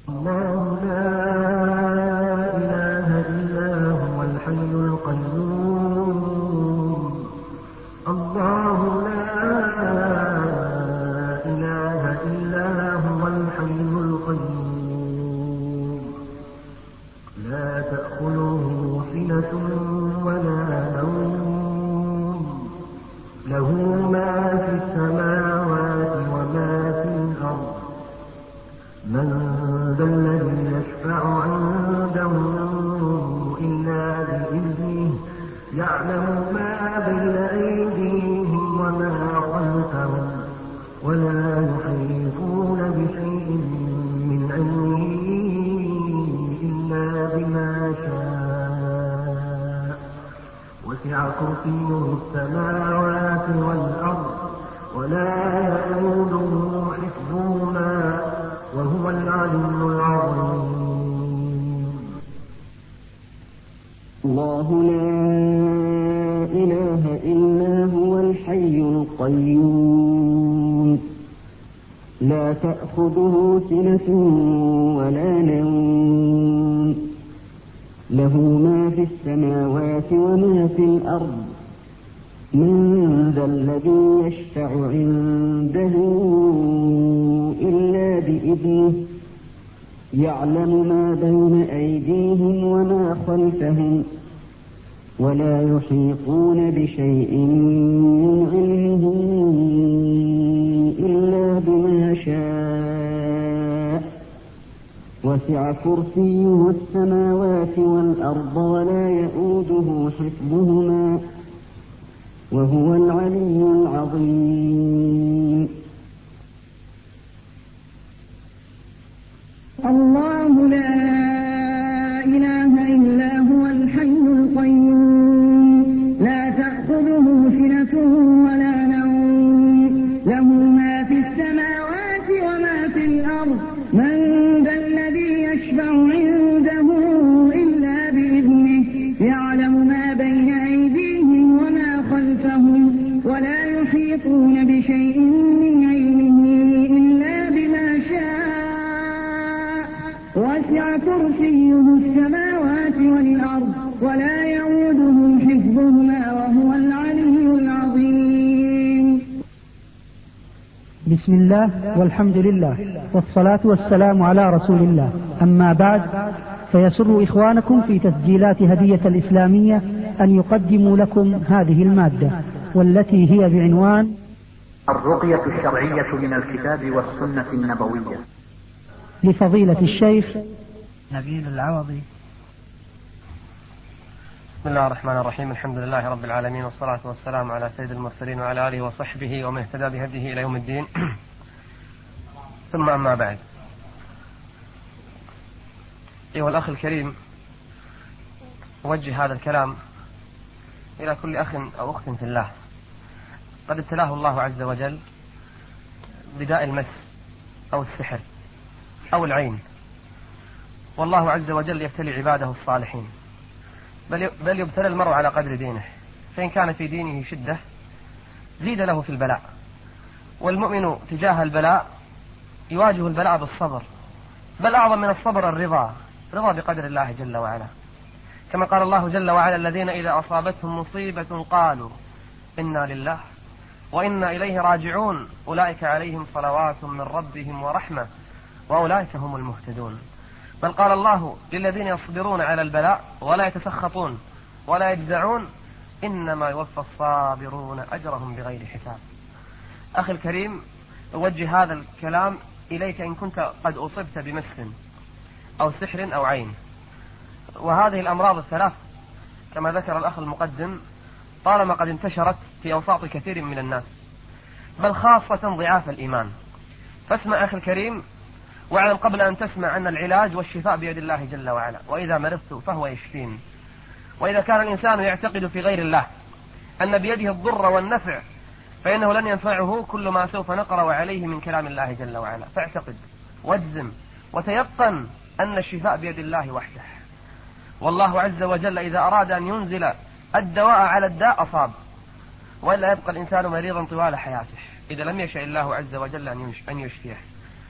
الله لا إله إلا هو الحي القيوم. الله لا إله إلا هو الحي القيوم. لا تأخذه سنة ولا نوم. له ما في السماوات وما في الأرض. من ذا الذي يشفع عنده إلا بإذنه. يعلم ما بين أيديهم وما خلفهم ولا يحيطون بشيء من علمه إلا بما شاء. وسع كرسيه السماوات والأرض ولا يئوده حفظهما وهو العلي العظيم. الله لا إله إلا هو الحي القيوم. لا تأخذه سنة ولا نوم. له ما في السماوات وما في الأرض. من ذا الذي يشفع عنده إلا بإذنه. يعلم ما بين أيديهم وما خلفهم ولا يحيطون بشيء من علمه إلا بما شاء. وسع كرسيه السماوات والأرض ولا يئوده حفظهما وهو العلي العظيم. الله لا إله إلا هو الحي القيوم. لا تأخذه سنة ولا نوم. له ما في السماوات وما في الأرض. من ذا الذي يشفع عنده إلا بإذنه. يعلم ما بين أيديهم وما خلفهم ولا يحيطون بشيء من علمه إلا بما شاء. وسع كرسيه السماوات والأرض ولا يئوده حفظهما وهو العلي العظيم. بسم الله والحمد لله والصلاة والسلام على رسول الله. أما بعد، فيسر إخوانكم في تسجيلات هدية الإسلامية أن يقدموا لكم هذه المادة، والتي هي بعنوان الرقية الشرعية من الكتاب والسنة النبوية، لفضيلة الشيخ نبيل العوضي. بسم الله الرحمن الرحيم. الحمد لله رب العالمين، والصلاة والسلام على سيد المرسلين وعلى آله وصحبه ومن اهتدى بهديه إلى يوم الدين. ثم أما بعد، أيها الأخ الكريم، أوجه هذا الكلام إلى كل أخ أو أخت في الله قد ابتلاه الله عز وجل بداء المس أو السحر أو العين. والله عز وجل يبتلي عباده الصالحين، بل يبتلى المرء على قدر دينه، فإن كان في دينه شدة زيد له في البلاء. والمؤمن تجاه البلاء يواجه البلاء بالصبر، بل أعظم من الصبر الرضا بقدر الله جل وعلا، كما قال الله جل وعلا: الذين إذا أصابتهم مصيبة قالوا إنا لله وإنا إليه راجعون أولئك عليهم صلوات من ربهم ورحمة وأولئك هم المهتدون. بل قال الله للذين يصبرون على البلاء ولا يتسخطون ولا يجزعون إنما يوفى الصابرون أجرهم بغير حساب. أخي الكريم، أوجه هذا الكلام إليك إن كنت قد أصبت بمس أو سحر أو عين. وهذه الأمراض الثلاث كما ذكر الأخ المقدم طالما قد انتشرت في أوساط كثير من الناس، بل خاصة ضعاف الإيمان. فاسمع أخي الكريم، واعلم قبل أن تسمع أن العلاج والشفاء بيد الله جل وعلا، وإذا مرضت فهو يشفين. وإذا كان الإنسان يعتقد في غير الله أن بيده الضر والنفع فإنه لن ينفعه كل ما سوف نقرأ عليه من كلام الله جل وعلا. فاعتقد واجزم وتيقن أن الشفاء بيد الله وحده. والله عز وجل إذا أراد أن ينزل الدواء على الداء أصاب، وإلا يبقى الإنسان مريضا طوال حياته إذا لم يشاء الله عز وجل أن يشفيه.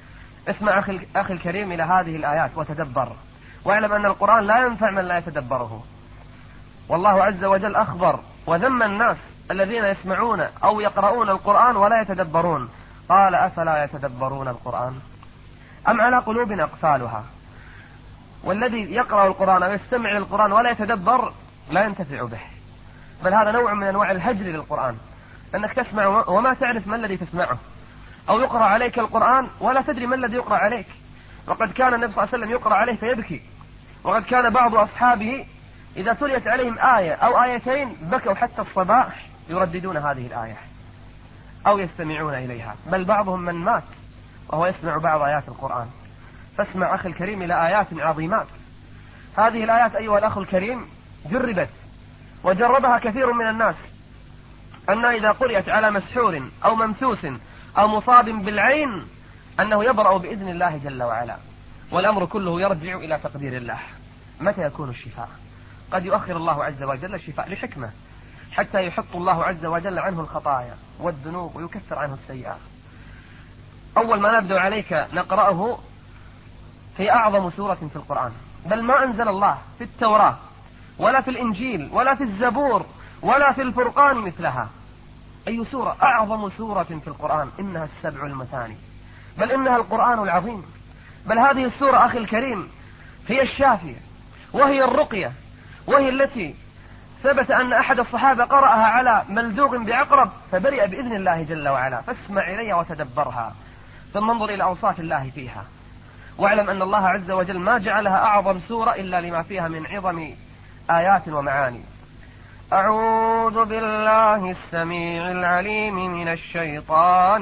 اسمع أخي الكريم إلى هذه الآيات وتدبر، واعلم أن القرآن لا ينفع من لا يتدبره. والله عز وجل أخبر وذم الناس الذين يسمعون أو يقرؤون القرآن ولا يتدبرون، قال أفلا يتدبرون القرآن أم على قلوب أقفالها. والذي يقرأ القرآن أو يستمع للقرآن ولا يتدبر لا ينتفع به، بل هذا نوع من أنواع الهجر للقرآن، أنك تسمع وما تعرف ما الذي تسمعه، أو يقرأ عليك القرآن ولا تدري ما الذي يقرأ عليك. وقد كان النبي صلى الله عليه وسلم يقرأ عليه فيبكي، وقد كان بعض أصحابه إذا تليت عليهم آية أو آيتين بكوا حتى الصباح يرددون هذه الآية أو يستمعون إليها، بل بعضهم من مات وهو يسمع بعض آيات القرآن. فاسمع أخي الكريم إلى آيات عظيمات. هذه الآيات أيها الأخ الكريم جربت وجربها كثير من الناس، أن إذا قرأت على مسحور أو ممسوس أو مصاب بالعين أنه يبرأ بإذن الله جل وعلا، والأمر كله يرجع إلى تقدير الله. متى يكون الشفاء؟ قد يؤخر الله عز وجل الشفاء لحكمة، حتى يحط الله عز وجل عنه الخطايا والذنوب ويكفر عنه السيئات. أول ما نبدأ عليك نقرأه في أعظم سورة في القرآن، بل ما أنزل الله في التوراة ولا في الإنجيل ولا في الزبور ولا في الفرقان مثلها. أي سورة؟ أعظم سورة في القرآن، إنها السبع المثاني، بل إنها القرآن العظيم. بل هذه السورة أخي الكريم هي الشافية وهي الرقية، وهي التي ثبت أن أحد الصحابة قرأها على ملدوغ بعقرب فبرئ بإذن الله جل وعلا. فاسمع إليها وتدبرها، ثم انظر إلى أوصاف الله فيها، واعلم أن الله عز وجل ما جعلها أعظم سورة إلا لما فيها من عظم آيات ومعاني. أعوذ بالله السميع العليم من الشيطان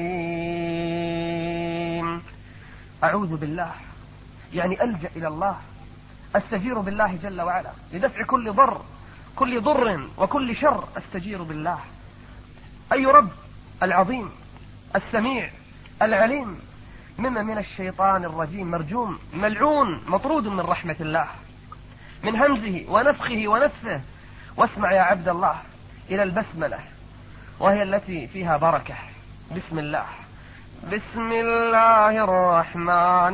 الرجيم. أعوذ بالله يعني ألجأ إلى الله، أستجير بالله جل وعلا لدفع كل ضر وكل شر، أستجير بالله. أي رب العظيم السميع العليم، مما من الشيطان الرجيم مرجوم ملعون مطرود من رحمة الله، من همزه ونفخه ونفثه. واسمع يا عبد الله إلى البسملة، وهي التي فيها بركة. بسم الله، بسم الله الرحمن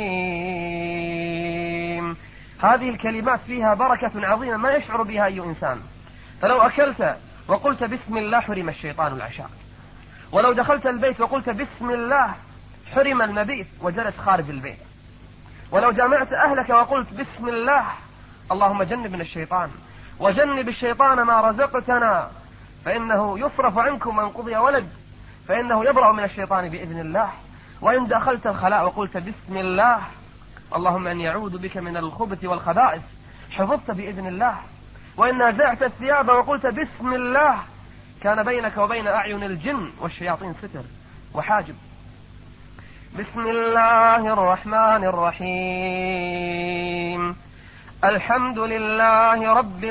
الرحيم. هذه الكلمات فيها بركة عظيمة ما يشعر بها أي إنسان. فلو أكلت وقلت بسم الله حرم الشيطان العشاء، ولو دخلت البيت وقلت بسم الله حرم المبيت وجلس خارج البيت، ولو جامعت أهلك وقلت بسم الله اللهم جنبنا الشيطان وجنب الشيطان ما رزقتنا، فإنه يصرف عنكم من قضي ولد، فإنه يبرأ من الشيطان بإذن الله. وإن دخلت الخلاء وقلت بسم الله اللهم أن يعوذ بك من الخبث والخبائث، حفظت بإذن الله. وإن نازعت الثياب وقلت بسم الله كان بينك وبين أعين الجن والشياطين ستر وحاجب. بسم الله الرحمن الرحيم. الحمد لله رب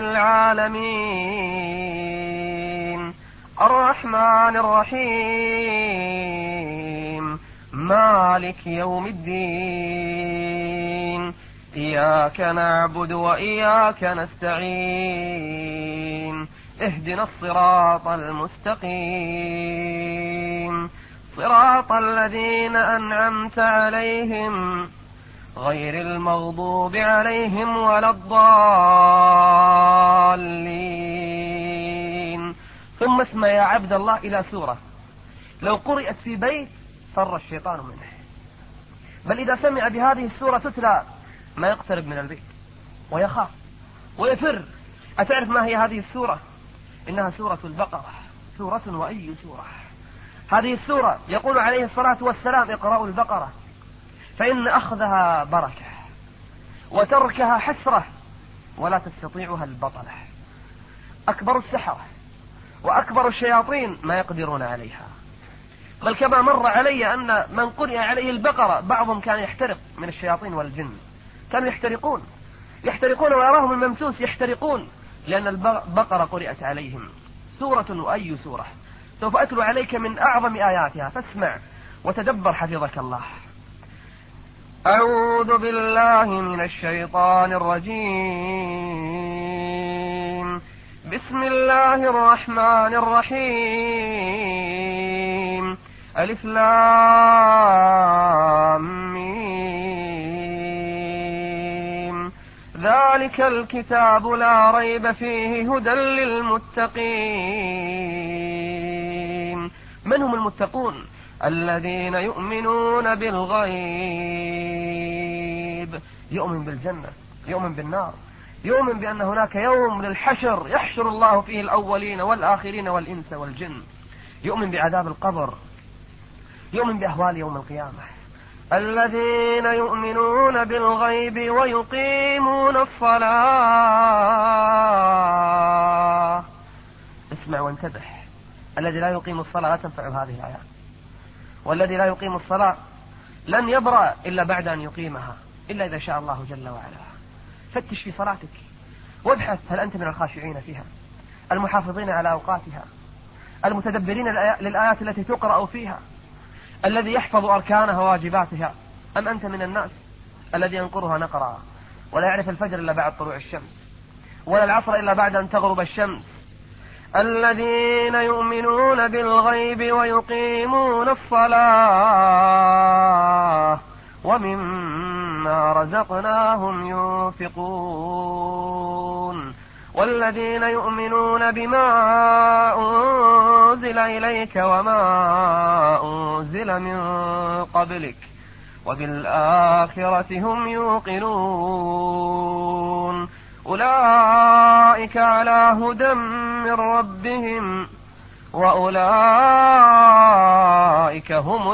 العالمين، الرحمن الرحيم، مالك يوم الدين، إياك نعبد وإياك نستعين، اهدنا الصراط المستقيم، صراط الذين أنعمت عليهم غير المغضوب عليهم ولا الضالين. ثم اسمع يا عبد الله إلى سورة لو قرأت في بيت فر الشيطان منه، بل إذا سمع بهذه السورة تتلى ما يقترب من البيت ويخاف ويفر. أتعرف ما هي هذه السورة؟ إنها سورة البقرة، سورة وأي سورة. هذه السورة يقول عليه الصلاة والسلام اقرأوا البقرة فإن أخذها بركة وتركها حسرة ولا تستطيعها البطلة. أكبر السحرة وأكبر الشياطين ما يقدرون عليها. بل كما مر علي أن من قرئ عليه البقرة بعضهم كان يحترق من الشياطين والجن، كانوا يحترقون ويراهم الممسوس يحترقون لأن البقرة قرئت عليهم. سورة وأي سورة. سوف أتلو عليك من أعظم آياتها فاسمع وتدبر حفظك الله. أعوذ بالله من الشيطان الرجيم. بسم الله الرحمن الرحيم. ألف لام ميم ذلك الكتاب لا ريب فيه هدى للمتقين. من هم المتقون؟ الذين يؤمنون بالغيب، يؤمن بالجنة، يؤمن بالنار، يؤمن بأن هناك يوم للحشر يحشر الله فيه الأولين والآخرين والإنس والجن، يؤمن بعذاب القبر، يؤمن بأهوال يوم القيامة. الذين يؤمنون بالغيب ويقيمون الصلاة. اسمع وانتبه، الذي لا يقيم الصلاة لا تنفع هذه الآيات، والذي لا يقيم الصلاة لن يبرأ إلا بعد أن يقيمها، إلا إذا شاء الله جل وعلا. فتش في صلاتك وابحث هل أنت من الخاشعين فيها، المحافظين على أوقاتها، المتدبرين للآيات التي تقرأ فيها، الذي يحفظ أركانها وواجباتها، أم أنت من الناس الذي ينقرها نقرا ولا يعرف الفجر إلا بعد طلوع الشمس ولا العصر إلا بعد أن تغرب الشمس؟ الذين يؤمنون بالغيب ويقيمون الصلاة ومما رزقناهم ينفقون. والذين يؤمنون بما أنزل إليك وما أنزل من قبلك وبالآخرة هم يوقنون. أولئك على هدى من ربهم وأولئك هم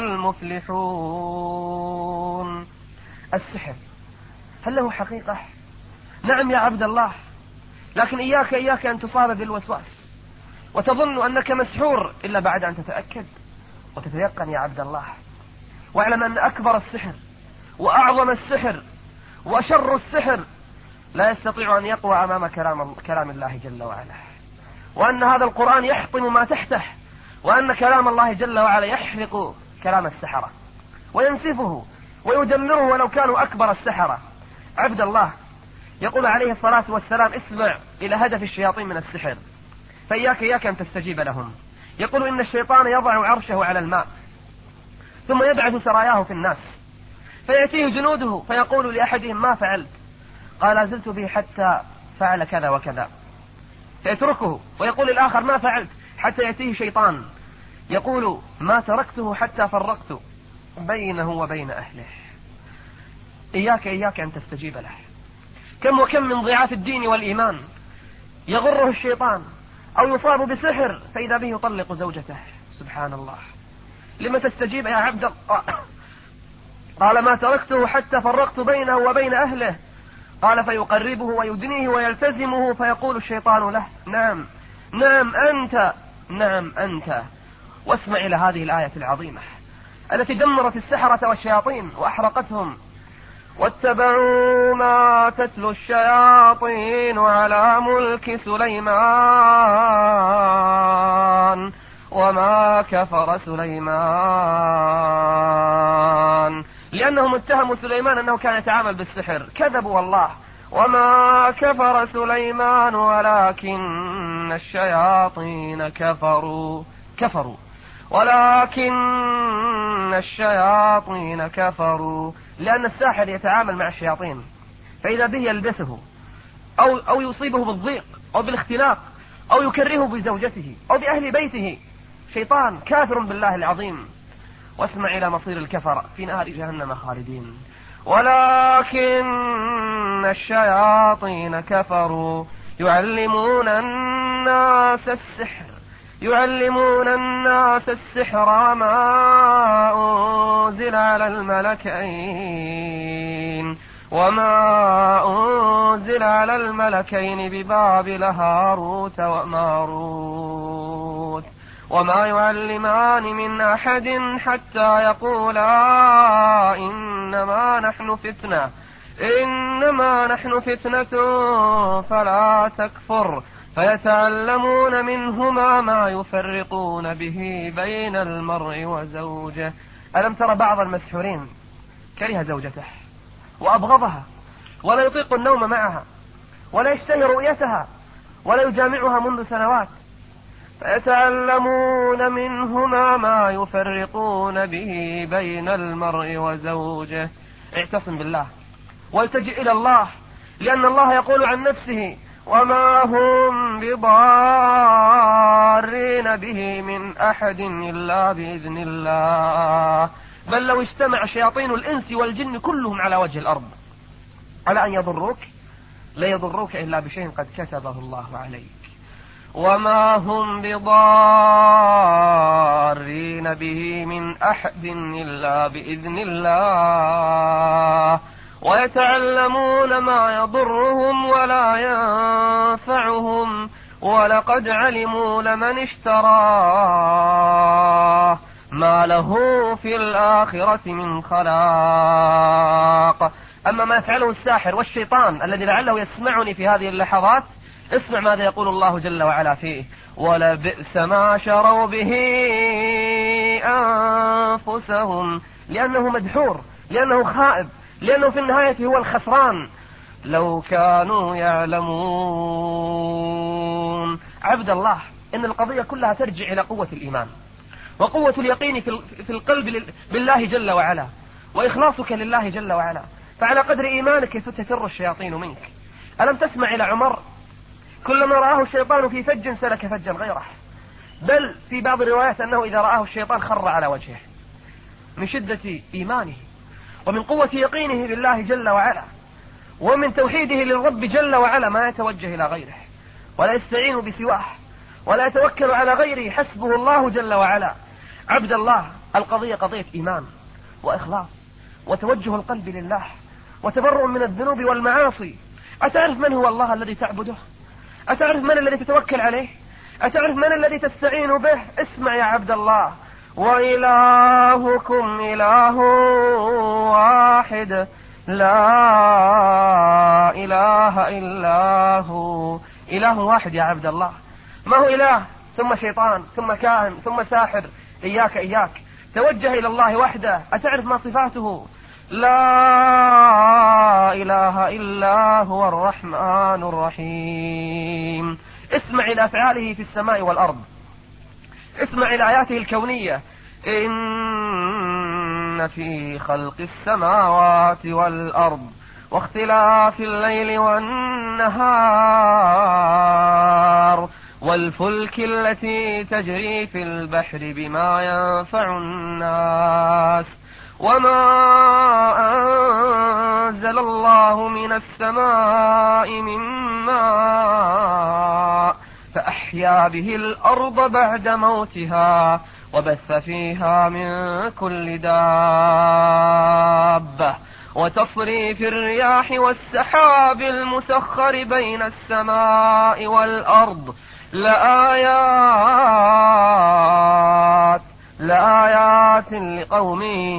المفلحون. السحر هل له حقيقة؟ نعم يا عبد الله، لكن إياك أن تصاب بالوسواس وتظن أنك مسحور إلا بعد أن تتأكد وتتيقن يا عبد الله. واعلم أن أكبر السحر وأعظم السحر وشر السحر لا يستطيع أن يقوى أمام كلام الله جل وعلا، وأن هذا القرآن يحطم ما تحته، وأن كلام الله جل وعلا يحرق كلام السحرة وينسفه ويدمره ولو كانوا أكبر السحرة. عبد الله يقول عليه الصلاة والسلام: اسمع إلى هدف الشياطين من السحر، فإياك أن تستجيب لهم. يقول: إن الشيطان يضع عرشه على الماء ثم يبعث سراياه في الناس، فيأتيه جنوده فيقول لأحدهم: ما فعلت؟ قال: زلت به حتى فعل كذا وكذا، فيتركه ويقول الآخر: ما فعلت؟ حتى يأتيه شيطان يقول: ما تركته حتى فرقت بينه وبين أهله. إياك أن تستجيب له. كم وكم من ضعاف الدين والإيمان يغره الشيطان أو يصاب بسحر فإذا به يطلق زوجته. سبحان الله، لما تستجيب يا عبد الله؟ قال: ما تركته حتى فرقت بينه وبين أهله. قال: فيقربه ويدنيه ويلتزمه فيقول الشيطان له: نعم أنت، نعم أنت. واسمع إلى هذه الآية العظيمة التي دمرت السحرة والشياطين وأحرقتهم. واتبعوا ما تتلو الشياطين على ملك سليمان وما كفر سليمان، لأنهم اتهموا سليمان أنه كان يتعامل بالسحر، كذبوا والله. وما كفر سليمان ولكن الشياطين كفروا ولكن الشياطين كفروا، لأن الساحر يتعامل مع الشياطين، فإذا به يلبسه أو يصيبه بالضيق أو بالاختلاق أو يكرهه بزوجته أو بأهل بيته. شيطان كافر بالله العظيم. واسمع إلى مصير الكفر في نار جهنم خالدين. ولكن الشياطين كفروا يعلمون الناس السحر ما أنزل على الملكين ببابل هاروت وماروت وما يعلمان من أحد حتى يقولا إنما نحن فتنة فلا تكفر، فيتعلمون منهما ما يفرقون به بين المرء وزوجه. ألم تر بعض المسحورين كره زوجته وأبغضها ولا يطيق النوم معها ولا يشتهي رؤيتها ولا يجامعها منذ سنوات، فيتعلمون منهما ما يفرقون به بين المرء وزوجه. اعتصم بالله والتجئ إلى الله، لأن الله يقول عن نفسه: وما هم بضارين به من أحد إلا بإذن الله. بل لو اجتمع شياطين الإنس والجن كلهم على وجه الأرض على أن يضروك لا يضروك إلا بشيء قد كتبه الله عليك. وما هم بضارين به من أحد إلا بإذن الله. ويتعلمون ما يضرهم ولا ينفعهم، ولقد علموا لمن اشتراه ما له في الآخرة من خلاق. أما ما يفعله الساحر والشيطان الذي لعله يسمعني في هذه اللحظات، اسمع ماذا يقول الله جل وعلا فيه: ولبئس ما شروا به أنفسهم، لأنه مدحور، لأنه خائب، لأنه في النهاية هو الخسران، لو كانوا يعلمون. عبد الله، إن القضية كلها ترجع إلى قوة الإيمان وقوة اليقين في القلب بالله جل وعلا، وإخلاصك لله جل وعلا. فعلى قدر إيمانك تفر الشياطين منك. ألم تسمع إلى عمر كلما رآه الشيطان في فج سلك فجا غيره، بل في بعض الروايات أنه إذا رآه الشيطان خر على وجهه من شدة إيمانه ومن قوة يقينه بالله جل وعلا ومن توحيده للرب جل وعلا، ما يتوجه إلى غيره ولا يستعين بسواه ولا يتوكل على غيره، حسبه الله جل وعلا. عبد الله، القضية قضية إيمان وإخلاص وتوجه القلب لله وتبرؤ من الذنوب والمعاصي. أتعرف من هو الله الذي تعبده؟ أتعرف من الذي تتوكل عليه؟ أتعرف من الذي تستعين به؟ اسمع يا عبد الله: وإلهكم إله واحد لا إله إلا هو. إله واحد يا عبد الله، ما هو إله ثم شيطان ثم كاهن ثم ساحر. إياك توجه إلى الله وحده. أتعرف ما صفاته؟ لا إله إلا هو الرحمن الرحيم. اسمع إلى أفعاله في السماء والأرض، اسمع إلى آياته الكونية: إن في خلق السماوات والأرض واختلاف الليل والنهار والفلك التي تجري في البحر بما ينفع الناس وما أنزل الله من السماء من ماء فأحيا به الأرض بعد موتها وبث فيها من كل دابة وتصريف الرياح والسحاب المسخر بين السماء والأرض لآيات لقوم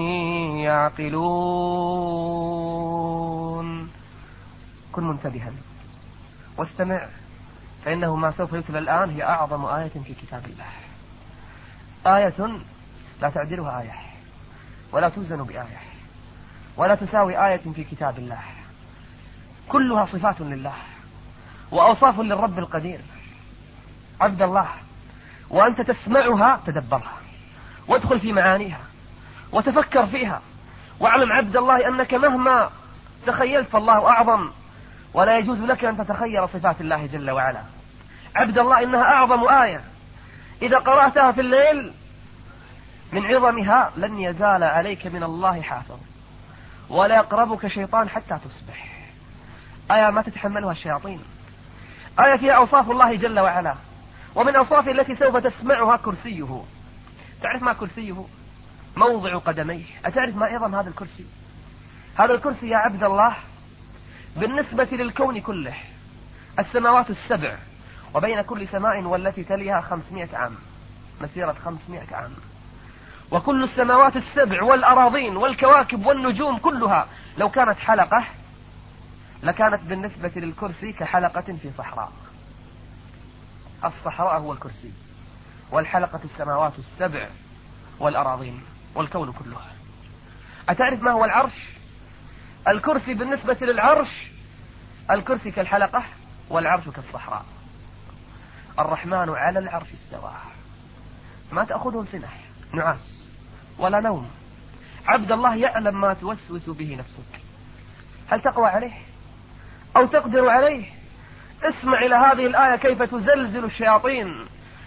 يعقلون. كن منتبها واستمع، فإنه ما سوف يتلى الآن هي أعظم آية في كتاب الله، آية لا تعدلها آية ولا توزن بآية ولا تساوي آية في كتاب الله، كلها صفات لله وأوصاف للرب القدير. عبد الله، وأنت تسمعها تدبرها وادخل في معانيها وتفكر فيها، واعلم عبد الله أنك مهما تخيلت فالله أعظم، ولا يجوز لك أن تتخيل صفات الله جل وعلا. عبد الله، إنها أعظم آية إذا قرأتها في الليل من عظمها لن يزال عليك من الله حافظ ولا يقربك شيطان حتى تصبح. آية ما تتحملها الشياطين، آية فيها أوصاف الله جل وعلا، ومن أوصافه التي سوف تسمعها كرسيه. تعرف ما كرسيه؟ موضع قدميه. أتعرف ما عظم هذا الكرسي؟ هذا الكرسي يا عبد الله بالنسبة للكون كله السماوات السبع، وبين كل سماء والتي تليها 500 عام، مسيرة 500 عام، وكل السماوات السبع والأراضين والكواكب والنجوم كلها لو كانت حلقة لكانت بالنسبة للكرسي كحلقة في صحراء. الصحراء هو الكرسي، والحلقة السماوات السبع والأراضين والكون كله. أتعرف ما هو العرش؟ الكرسي بالنسبة للعرش، الكرسي كالحلقة والعرش كالصحراء. الرحمن على العرش استوى، ما تأخذه سنة نعاس ولا نوم. عبد الله يعلم ما توسوس به نفسك. هل تقوى عليه أو تقدر عليه؟ اسمع إلى هذه الآية كيف تزلزل الشياطين.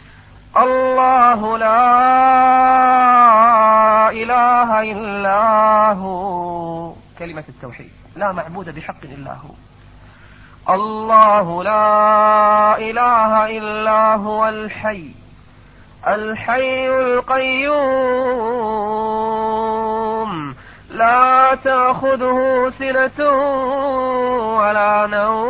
الله لا إله إلا هو، كلمة التوحيد، لا معبود بحق إلا هو. الله لا إله إلا هو الحي القيوم لا تأخذه سنة ولا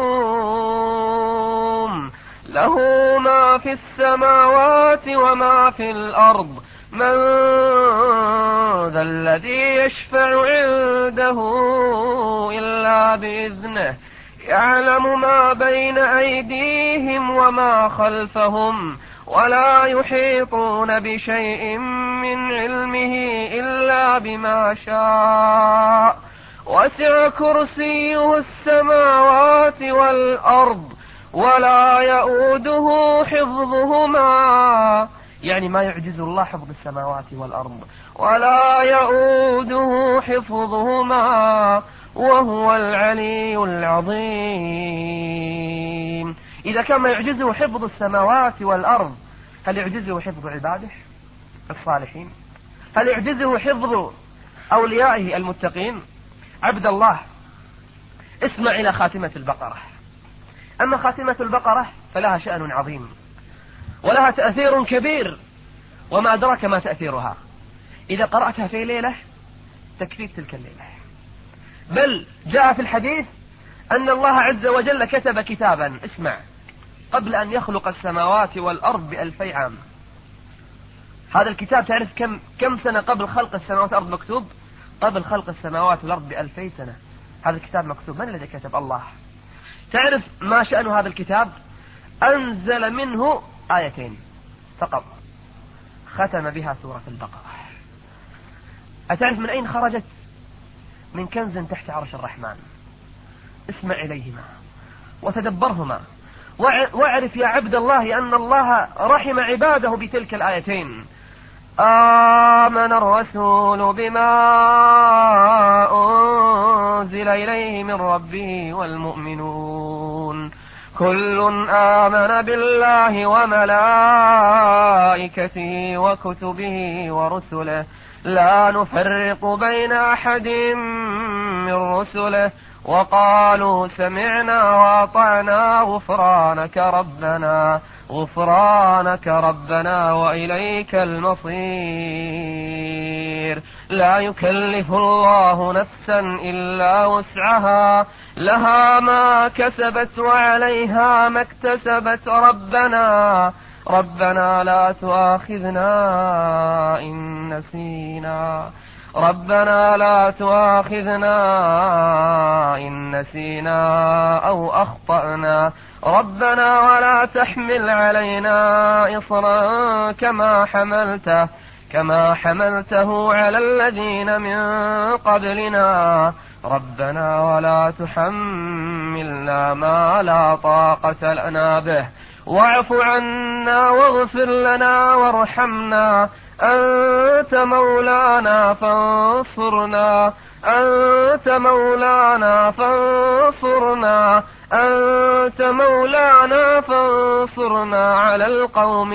نوم، له ما في السماوات وما في الأرض، من ذا الذي يشفع عنده إلا بإذنه، يعلم ما بين أيديهم وما خلفهم، ولا يحيطون بشيء من علمه إلا بما شاء، وسع كرسيه السماوات والأرض ولا يؤوده حفظهما، يعني ما يعجز الله حفظ السماوات والأرض، ولا يؤوده حفظهما وهو العلي العظيم. إذا كان ما يعجزه حفظ السماوات والأرض، هل يعجزه حفظ عباده الصالحين؟ هل يعجزه حفظ أوليائه المتقين؟ عبد الله، اسمع إلى خاتمة البقرة. أما خاتمة البقرة فلها شأن عظيم ولها تأثير كبير، وما أدراك ما تأثيرها. إذا قرأتها في ليلة تكفيك تلك الليلة. بل جاء في الحديث أن الله عز وجل كتب كتابا، اسمع، قبل أن يخلق السماوات والأرض ب2000 عام. هذا الكتاب تعرف كم سنة قبل خلق السماوات والأرض مكتوب؟ قبل خلق السماوات والأرض ب2000 سنة هذا الكتاب مكتوب. من الذي كتب؟ الله. تعرف ما شأن هذا الكتاب؟ أنزل منه آيتين فقط، ختم بها سورة البقرة. أتعرف من أين خرجت؟ من كنز تحت عرش الرحمن. اسمع إليهما وتدبرهما، واعرف يا عبد الله أن الله رحم عباده بتلك الآيتين. آمن الرسول بما أنزل إليه من ربه والمؤمنون كل آمن بالله وملائكته وكتبه ورسله لا نفرق بين أحد من رسله وقالوا سمعنا وأطعنا غفرانك ربنا وإليك المصير. لا يكلف الله نفسا إلا وسعها، لها ما كسبت وعليها ما اكتسبت. ربنا لا تؤاخذنا إن نسينا أو أخطأنا. ربنا ولا تحمل علينا إصرا كما حملته على الذين من قبلنا. ربنا ولا تحملنا ما لا طاقة لنا به واعف عنا واغفر لنا وارحمنا أنت مولانا فانصرنا على القوم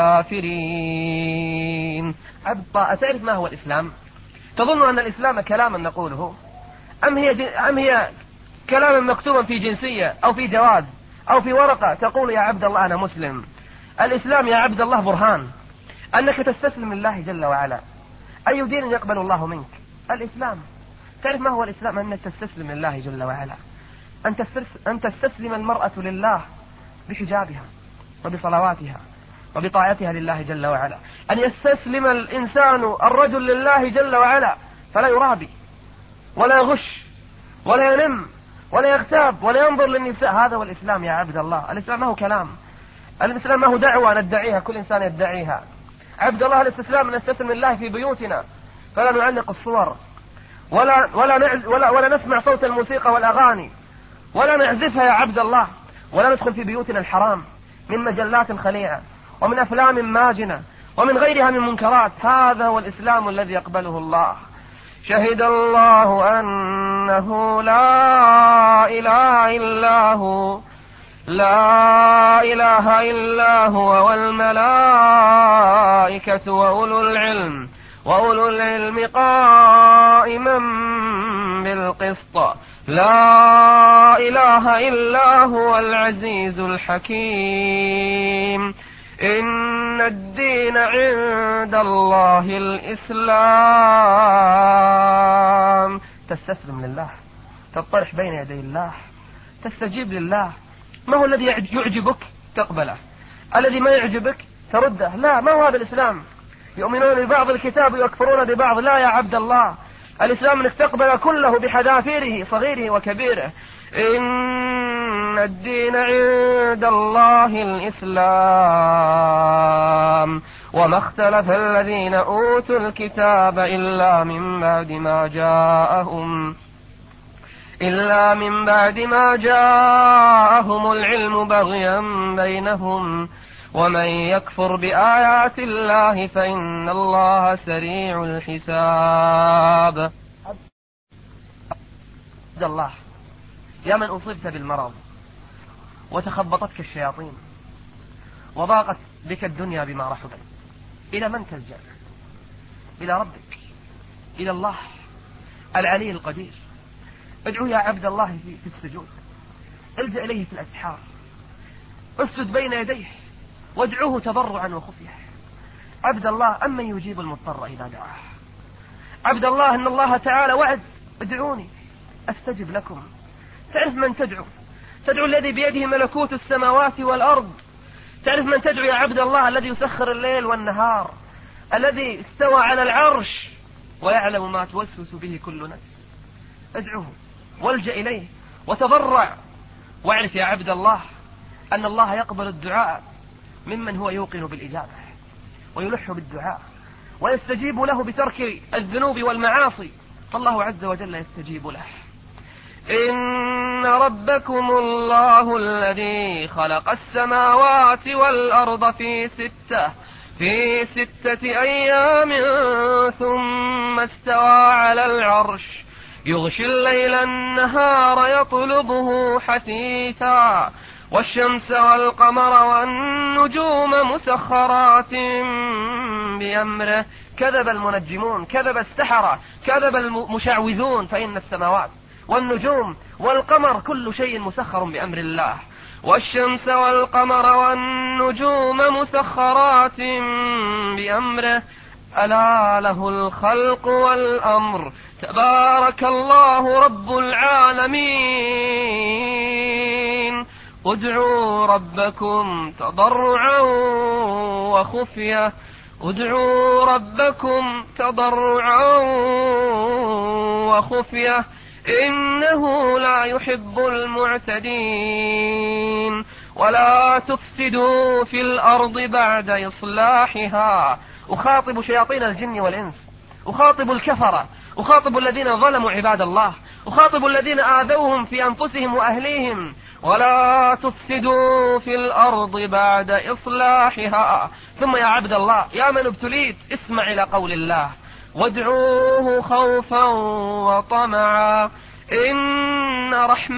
الكافرين. عبد الله، أتعرف ما هو الإسلام؟ تظن أن الإسلام كلاما نقوله أم هي كلاما مكتوبا في جنسية أو في جواز أو في ورقة تقول يا عبد الله أنا مسلم؟ الإسلام يا عبد الله برهان أنك تستسلم لله جل وعلا. أي دين يقبل الله منك؟ الإسلام. تعرف ما هو الإسلام؟ أنك تستسلم لله جل وعلا، أن تستسلم المرأة لله بحجابها وبصلواتها وبطاعتها لله جل وعلا، أن يستسلم الإنسان الرجل لله جل وعلا فلا يرابي ولا يغش ولا ينم ولا يغتاب ولا ينظر للنساء. هذا هو الإسلام يا عبد الله. الإسلام ما هو كلام، الإسلام ما هو دعوة ندعيها كل إنسان يدعيها. عبد الله، الاستسلام أن نستسلم لله في بيوتنا فلا نعلق الصور ولا نسمع صوت الموسيقى والأغاني ولا نعزفها يا عبد الله، ولا ندخل في بيوتنا الحرام من مجلات خليعة ومن أفلام ماجنة ومن غيرها من منكرات. هذا هو الإسلام الذي يقبله الله. شهد الله أنه لا إله إلا هو، لا إله إلا هو، والملائكة وأولو العلم قائما بالقسط، لا إله إلا هو العزيز الحكيم. إن الدين عند الله الإسلام. تستسلم لله، تطرح بين يدي الله، تستجيب لله. ما هو الذي يعجبك تقبله، الذي ما يعجبك ترده. لا، ما هو هذا الإسلام. يؤمنون ببعض الكتاب ويكفرون ببعض. لا يا عبد الله، الإسلام أنك تقبل كله بحذافيره صغيره وكبيره. إن الدين عند الله الإسلام وما اختلف الذين أوتوا الكتاب إلا من بعد ما جاءهم العلم بغيا بينهم ومن يكفر بآيات الله فإن الله سريع الحساب. عبد الله، يا من أصبت بالمرض وتخبطتك الشياطين وضاقت بك الدنيا بما رحبت، إلى من تلجأ؟ إلى ربك، إلى الله العلي القدير. ادعو يا عبد الله في السجود، الجأ إليه في الأسحار، اسجد بين يديه وادعوه تضرعا وخفية. عبد الله، أمن يجيب المضطر إذا دعاه. عبد الله، إن الله تعالى وعد: ادعوني أستجب لكم. تعرف من تدعو؟ تدعو الذي بيده ملكوت السماوات والأرض. تعرف من تدعو يا عبد الله؟ الذي يسخر الليل والنهار، الذي استوى على العرش ويعلم ما توسوس به كل نفس. ادعوه والجأ إليه وتضرع، واعرف يا عبد الله أن الله يقبل الدعاء ممن هو يوقن بالإجابة ويلح بالدعاء ويستجيب له بترك الذنوب والمعاصي، فالله عز وجل يستجيب له. إن ربكم الله الذي خلق السماوات والأرض في ستة أيام ثم استوى على العرش يغشي الليل النهار يطلبه حثيثا والشمس والقمر والنجوم مسخرات بأمره. كذب المنجمون، كذب السحرة، كذب المشعوذون، فإن السماوات والنجوم والقمر كل شيء مسخر بأمر الله. والشمس والقمر والنجوم مسخرات بأمره ألا له الخلق والأمر تبارك الله رب العالمين. ادعوا ربكم تضرعا وخفية، ادعوا ربكم تضرعا وخفية إنه لا يحب المعتدين. ولا تفسدوا في الأرض بعد إصلاحها. أخاطب شياطين الجن والإنس، أخاطب الكفرة، أخاطب الذين ظلموا عباد الله، أخاطب الذين آذوهم في أنفسهم وأهليهم. ولا تفسدوا في الأرض بعد إصلاحها. ثم يا عبد الله، يا من ابتليت، اسمع إلى قول الله: وادعوه خوفا وطمعا إن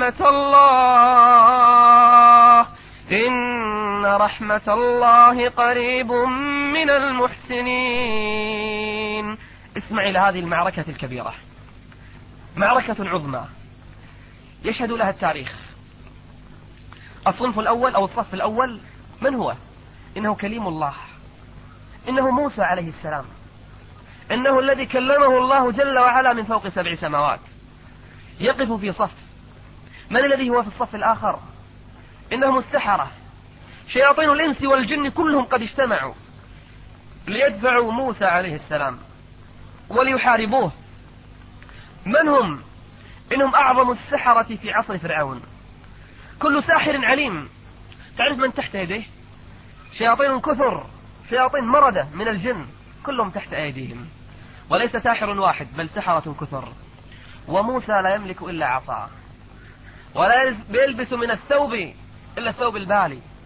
رحمة الله قريب من المحسنين. اسمع إلى هذه المعركة الكبيرة، معركة عظمى يشهد لها التاريخ. الصنف الأول أو الصف الأول من هو؟ إنه كليم الله، إنه موسى عليه السلام، إنه الذي كلمه الله جل وعلا من فوق 7 سماوات، يقف في صف. من الذي هو في الصف الآخر؟ إنهم السحرة، شياطين الإنس والجن كلهم قد اجتمعوا ليدفعوا موسى عليه السلام وليحاربوه. من هم؟ إنهم أعظم السحرة في عصر فرعون، كل ساحر عليم. تعرف من تحت يديه؟ شياطين كثر، شياطين مردة من الجن، كلهم تحت أيديهم، وليس ساحر واحد بل سحرة كثر. وموسى لا يملك إلا عصا، ولا يلبس من الثوب إلا الثوب البالي،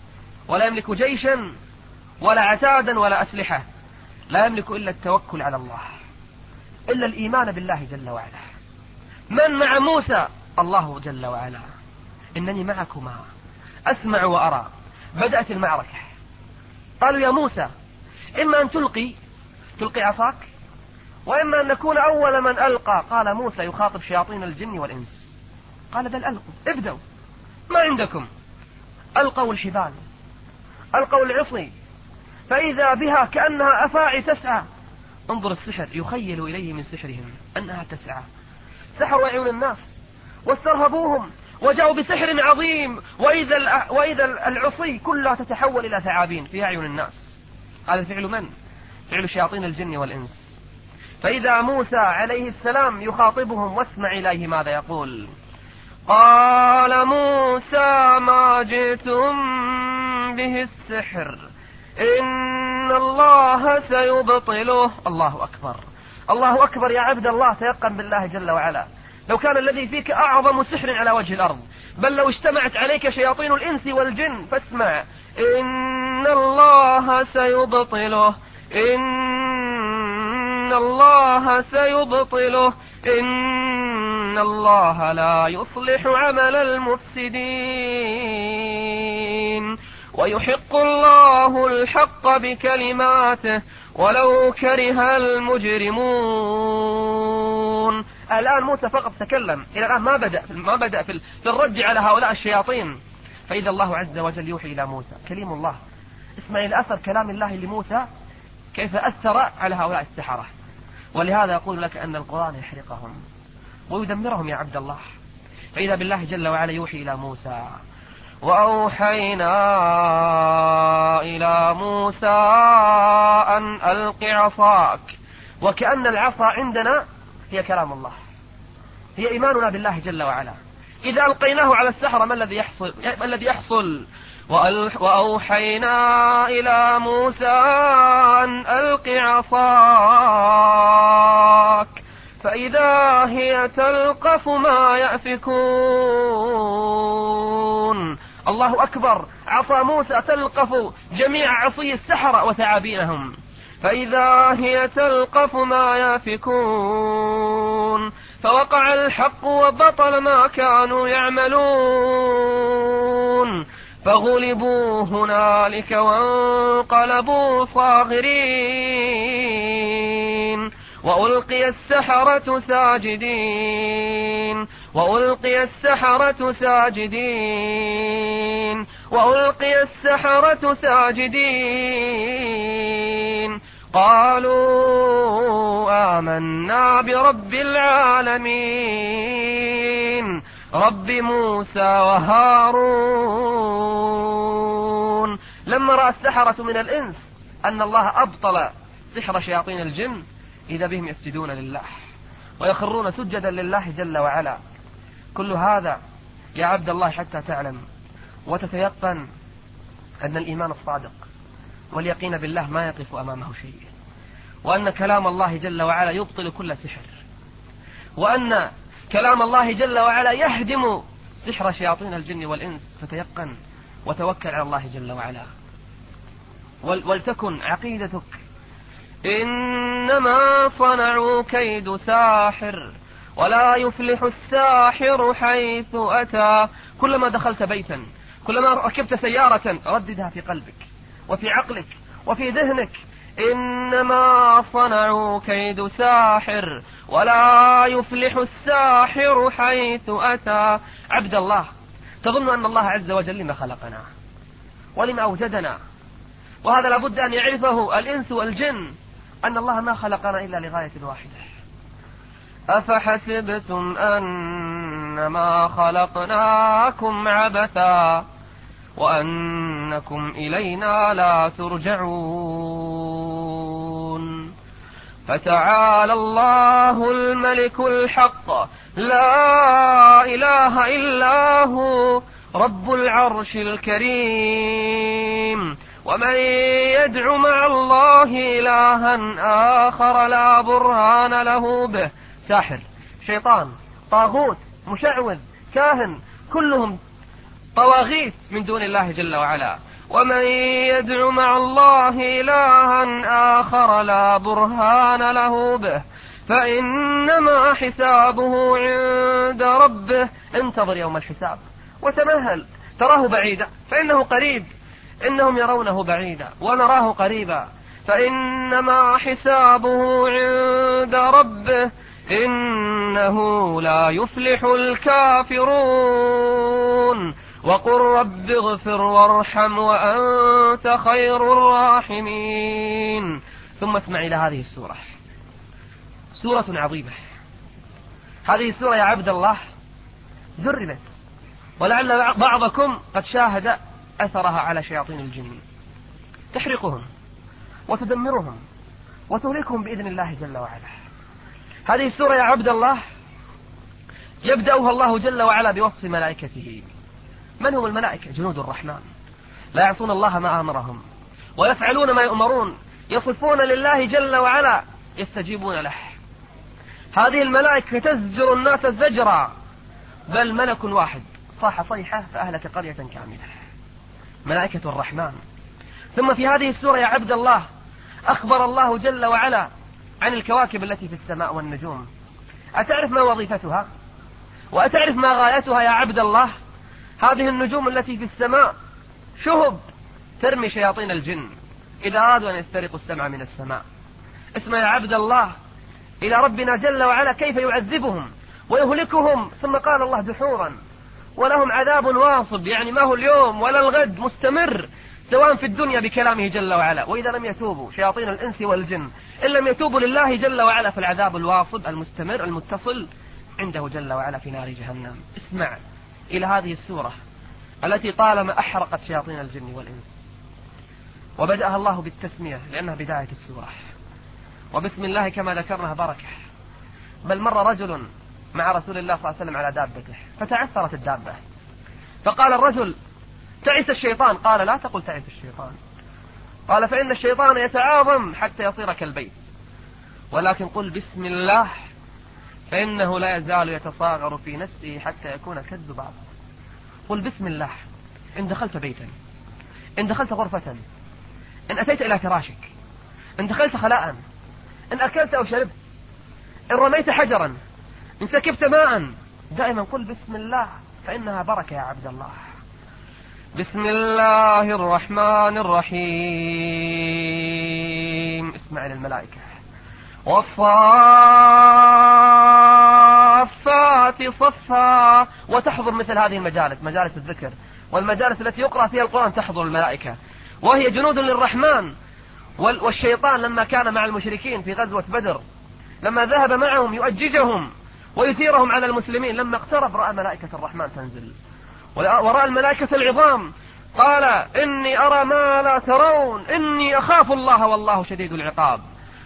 ولا يملك جيشا ولا عتادا ولا أسلحة، لا يملك إلا التوكل على الله، إلا الإيمان بالله جل وعلا. من مع موسى؟ الله جل وعلا. إنني معكما أسمع وأرى. بدأت المعركة. قالوا يا موسى إما أن تلقي عصاك وإما أن نكون أول من ألقى. قال موسى يخاطب شياطين الجن والإنس، قال بل ألقوا، ابدأوا، ما عندكم. ألقوا الحبال، ألقوا العصي، فإذا بها كأنها أفاعي تسعى. انظر السحر، يخيل إليه من سحرهم أنها تسعى. سحروا عيون الناس واسترهبوهم وجاءوا بسحر عظيم، وإذا العصي كلها تتحول إلى ثعابين في أعين الناس. هذا فعل من؟ فعل شياطين الجن والإنس. فإذا موسى عليه السلام يخاطبهم، واسمع إليه ماذا يقول. قال موسى ما جئتم به السحر إن الله سيبطله. الله أكبر، الله أكبر يا عبد الله، تيقن بالله جل وعلا. لو كان الذي فيك أعظم سحر على وجه الأرض، بل لو اجتمعت عليك شياطين الإنس والجن، فاسمع إن الله سيبطله، إن الله سيبطله، إن الله لا يصلح عمل المفسدين ويحق الله الحق بكلماته ولو كره المجرمون. الآن موسى فقط تكلم، إلى الآن ما بدأ في الرد على هؤلاء الشياطين. فإذا الله عز وجل يوحي إلى موسى، كليم الله. اسمع إلى أثر كلام الله لموسى كيف أثر على هؤلاء السحرة. ولهذا أقول لك أن القرآن يحرقهم ويدمرهم يا عبد الله. فإذا بالله جل وعلا يوحي إلى موسى، وأوحينا إلى موسى أن ألق عصاك. وكأن العصا عندنا هي كلام الله، هي إيماننا بالله جل وعلا. إذا ألقيناه على السحرة ما الذي يحصل؟ وأوحينا إلى موسى أن ألق عصاك فإذا هي تلقف ما يأفكون. الله أكبر، عصا موسى تلقف جميع عصي السحرة وثعابينهم. فإذا هي تلقف ما يأفكون فوقع الحق وبطل ما كانوا يعملون فغلبوا هنالك وانقلبوا صاغرين وألقي السحرة ساجدين وألقي السحرة ساجدين وألقي السحرة ساجدين قالوا آمنا برب العالمين رب موسى وهارون. لما رأى السحرة من الإنس أن الله أبطل سحر شياطين الجن إذا بهم يسجدون لله ويخرون سجدا لله جل وعلا. كل هذا يا عبد الله حتى تعلم وتتيقن أن الإيمان الصادق واليقين بالله ما يقف أمامه شيء، وأن كلام الله جل وعلا يبطل كل سحر، وأن كلام الله جل وعلا يهدم سحر شياطين الجن والإنس. فتيقن وتوكل على الله جل وعلا، ولتكن عقيدتك إنما صنعوا كيد ساحر ولا يفلح الساحر حيث أتى. كلما دخلت بيتا، كلما ركبت سيارة، رددها في قلبك وفي عقلك وفي ذهنك إنما صنعوا كيد ساحر ولا يفلح الساحر حيث أتى. عبد الله، تظن أن الله عز وجل لما خلقنا ولما أوجدنا؟ وهذا لابد أن يعرفه الإنس والجن، أن الله ما خلقنا إلا لغاية واحدة. أفحسبتم أنما خلقناكم عبثا وأنكم إلينا لا ترجعون. فتعالى الله الملك الحق لا إله إلا هو رب العرش الكريم. ومن يدع مع الله إلها آخر لا برهان له به. ساحر، شيطان، طاغوت، مشعوذ، كاهن، كلهم طواغيت من دون الله جل وعلا. ومن يدع مع الله إلها آخر لا برهان له به فإنما حسابه عند ربه. انتظر يوم الحساب وتمهل، تراه بعيدا فإنه قريب، إنهم يرونه بعيدا ونراه قريبا، فإنما حسابه عند ربه إنه لا يفلح الكافرون. وقل رب اغفر وارحم وأنت خير الراحمين. ثم اسمع إلى هذه السورة، سورة عظيمة. هذه السورة يا عبد الله جربت، ولعل بعضكم قد شاهد أثرها على شياطين الجن، تحرقهم وتدمرهم وتهلكهم بإذن الله جل وعلا. هذه السورة يا عبد الله يبدأها الله جل وعلا بوصف ملائكته. من هم الملائكة؟ جنود الرحمن لا يعصون الله ما أمرهم ويفعلون ما يؤمرون، يصفون لله جل وعلا، يستجيبون له. هذه الملائكة تزجر الناس زجرا، بل ملك واحد صاح صيحة فأهلك قرية كاملة، ملائكة الرحمن. ثم في هذه السورة يا عبد الله أخبر الله جل وعلا عن الكواكب التي في السماء والنجوم. أتعرف ما وظيفتها؟ وأتعرف ما غايتها يا عبد الله؟ هذه النجوم التي في السماء شهب ترمي شياطين الجن إذا أرادوا أن يسترقوا السمع من السماء. اسمع يا عبد الله إلى ربنا جل وعلا كيف يعذبهم ويهلكهم. ثم قال الله دحورا ولهم عذاب واصب، يعني ما هو اليوم ولا الغد، مستمر سواء في الدنيا بكلامه جل وعلا. وإذا لم يتوبوا شياطين الإنس والجن إن لم يتوبوا لله جل وعلا فالعذاب الواصب المستمر المتصل عنده جل وعلا في نار جهنم. اسمع إلى هذه السورة التي طالما أحرقت شياطين الجن والإنس، وبدأها الله بالتسمية لأنها بداية السورة، وبسم الله كما ذكرناها بركة. بل مر رجل مع رسول الله صلى الله عليه وسلم على دابته فتعثرت الدابة، فقال الرجل تعس الشيطان. قال لا تقل تعس الشيطان، قال فإن الشيطان يتعاظم حتى يصير كالبيت، ولكن قل بسم الله فإنه لا يزال يتصاغر في نفسه حتى يكون كالذباب. قل بسم الله إن دخلت بيتا، إن دخلت غرفة، إن أتيت إلى فراشك، إن دخلت خلاء، إن أكلت أو شربت، إن رميت حجرا، إن سكبت ماء، دائما قل بسم الله فإنها بركة يا عبد الله. بسم الله الرحمن الرحيم. اسمع للملائكة. والصافات صفا. وتحضر مثل هذه المجالس، مجالس الذكر والمجالس التي يقرأ فيها القرآن تحضر الملائكة، وهي جنود للرحمن. والشيطان لما كان مع المشركين في غزوة بدر لما ذهب معهم يؤججهم ويثيرهم على المسلمين، لما اقترب رأى ملائكة الرحمن تنزل ورأى الملائكة العظام، قال إني أرى ما لا ترون إني أخاف الله والله شديد العقاب.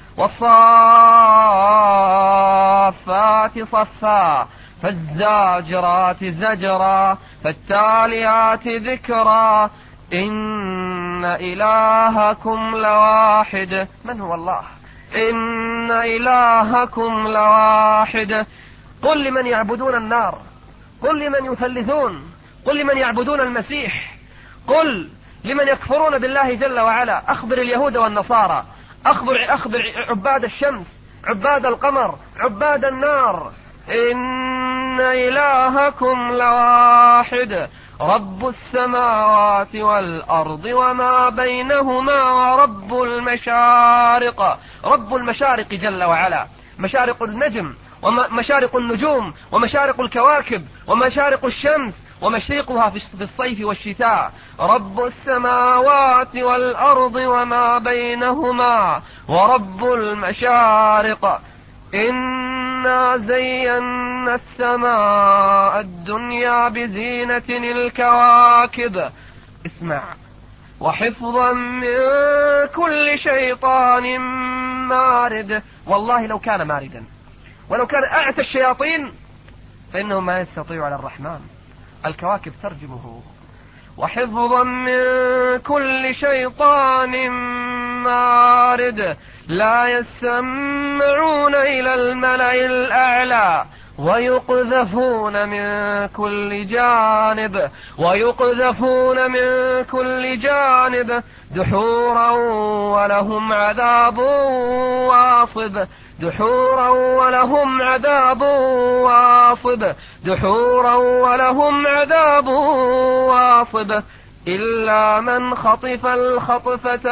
والصافات صفا فالزاجرات زجرا فالتاليات ذكرا إن إلهكم لواحد. من هو الله؟ إن إلهكم لواحد. قل لمن يعبدون النار، قل لمن يثلثون، قل لمن يعبدون المسيح، قل لمن يكفرون بالله جل وعلا. أخبر اليهود والنصارى، أخبر عباد الشمس، عباد القمر، عباد النار، إن إلهكم لواحد رب السماوات والأرض وما بينهما ورب المشارق. رب المشارق جل وعلا، مشارق النجم ومشارق النجوم ومشارق الكواكب ومشارق الشمس ومشرقها في الصيف والشتاء. رب السماوات والأرض وما بينهما ورب المشارق. إنا زينا السماء الدنيا بزينة الكواكب. اسمع. وحفظا من كل شيطان مارد. والله لو كان ماردا ولو كان أعتى الشياطين فإنه ما يستطيع على الرحمن، الكواكب ترجمه. وحفظا من كل شيطان مارد لا يسمعون إلى الملأ الأعلى ويقذفون من كل جانب دحورا ولهم عذاب واصب إلا من خطف الخطفة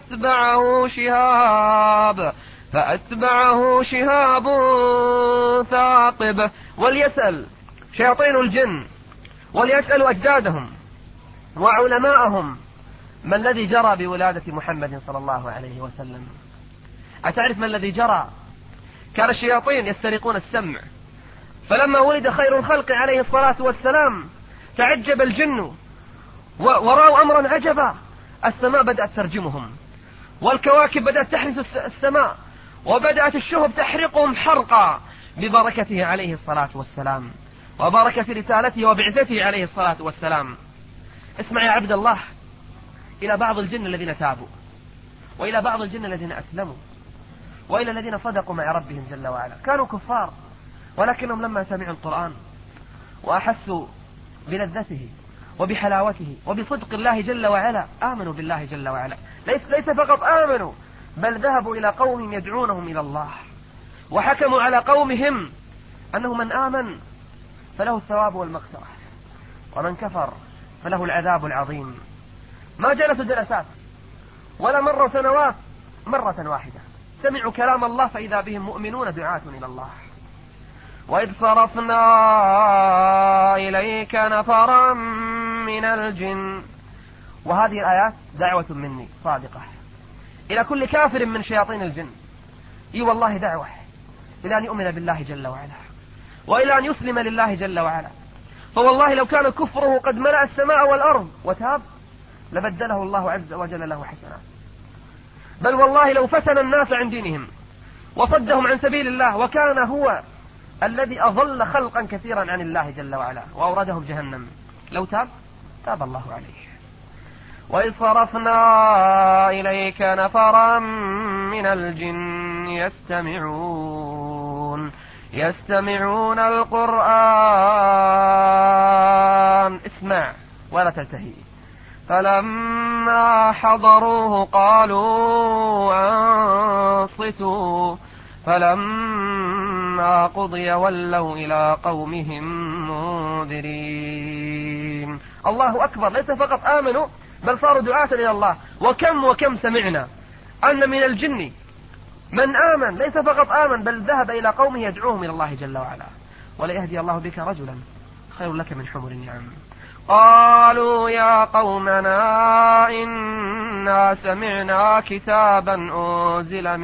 فأتبعه شهاب ثاقب. وليسأل شياطين الجن وليسألوا أجدادهم وعلماءهم ما الذي جرى بولادة محمد صلى الله عليه وسلم. أتعرف ما الذي جرى؟ كان الشياطين يسترقون السمع، فلما ولد خير الخلق عليه الصلاة والسلام تعجب الجن ورأوا أمرا عجبا. السماء بدأت ترجمهم، والكواكب بدأت تحرس السماء، وبدأت الشهب تحرقهم حرقا ببركته عليه الصلاة والسلام وبركة رسالته وبعثته عليه الصلاة والسلام. اسمع يا عبد الله إلى بعض الجن الذين تابوا، وإلى بعض الجن الذين أسلموا، وإلى الذين صدقوا مع ربهم جل وعلا. كانوا كفار، ولكنهم لما سمعوا القرآن وأحسوا بلذته وبحلاوته وبصدق الله جل وعلا آمنوا بالله جل وعلا. ليس فقط آمنوا، بل ذهبوا إلى قوم يدعونهم إلى الله، وحكموا على قومهم أنه من آمن فله الثواب والمغفرة، ومن كفر فله العذاب العظيم. ما جلسوا جلسات ولا مروا سنوات، مرة واحدة سمعوا كلام الله فإذا بهم مؤمنون دعاة إلى الله. وإذ صرفنا إليك نفرا من الجن. وهذه الآيات دعوة مني صادقة إلى كل كافر من شياطين الجن. والله دعوة إلى أن يؤمن بالله جل وعلا، وإلى أن يسلم لله جل وعلا. فوالله لو كان كفره قد ملأ السماء والأرض وتاب لبدله الله عز وجل له حسنات. بل والله لو فتن الناس عن دينهم وصدهم عن سبيل الله، وكان هو الذي أضل خلقا كثيرا عن الله جل وعلا وأوردهم جهنم، لو تاب الله عليه. وإذ صرفنا إليك نفرا من الجن يستمعون القرآن. اسمع ولا تلتهي. فلما حضروه قالوا أنصتوا، فلما قضي ولوا إلى قومهم منذرين. الله أكبر، ليس فقط آمنوا بل صاروا دعاة إلى الله. وكم سمعنا أن من الجن من آمن، ليس فقط آمن بل ذهب إلى قومه يدعوهم إلى الله جل وعلا. وليهدي الله بك رجلا خير لك من حمر النعم. قالوا يا قومنا إنا سمعنا كتابا أنزل